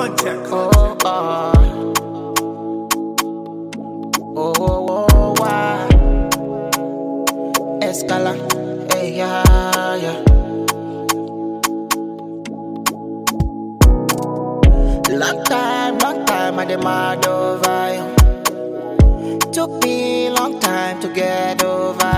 Contact. Why? Escala, hey, yeah. Long time, I demand over you. Took me long time to get over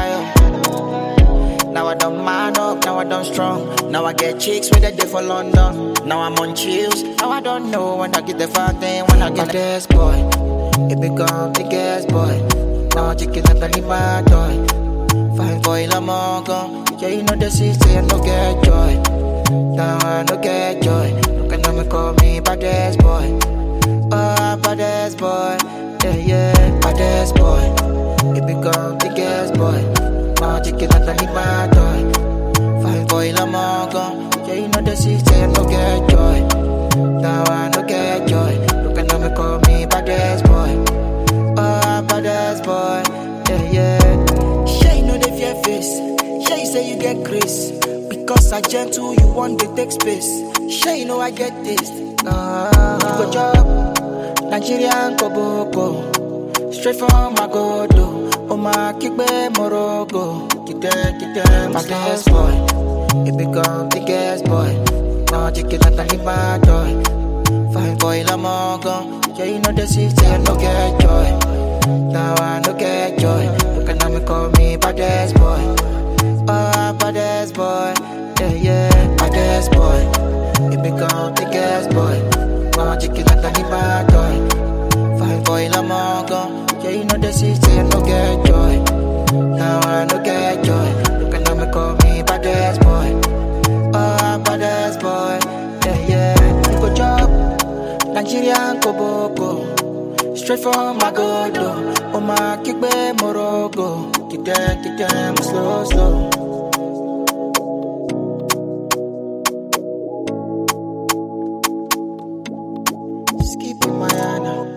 you. Now I don't man up, now I don't strong. Now I get chicks with a day for London. Now I'm on chills, now I don't know when I get the fat thing, when I get this boy. It become the gas boy. Now I chicken like I need my toy. Fine boy, I'm all gone. Yeah, you know the city, I no get joy. Now I no get joy. Look at them, call me baddest boy. Oh, baddest boy. Yeah, baddest boy. It become the gas boy. Now I chicken like I need my toy. Fine boy, I'm all gone. Yeah, you know the city, I no get joy. Now I no get joy. Look at them, call me baddest boy. Oh, baddest boy. Yeah. Shay, know the fear face. Shay, say you get grace. Because I gentle, you want to take space. Shay, know I get this. Go job, Nigerian Koboko. Straight from my godo. Oh, my kickbe morogo. Get them, baddest boy. It become the gas boy. Now I take it like I need my toy. Fine boy, I'm all gone. Yeah, you know the city, I no get joy. Now I no get joy. Look at me, call me baddest boy. Oh, baddest boy. Yeah, baddest boy. It become the gas boy. Now I chicken like I need my toy. Fine boy, I'm all gone. Yeah, you know the city, I no get joy. Now I no get joy. Look at me, call me baddest boy. Oh, baddest boy. Yeah. You go job, Nigerian Koboko. Straight from my godo. Oh, my kickbe morogo. Get them, slow. Skip in my Anna.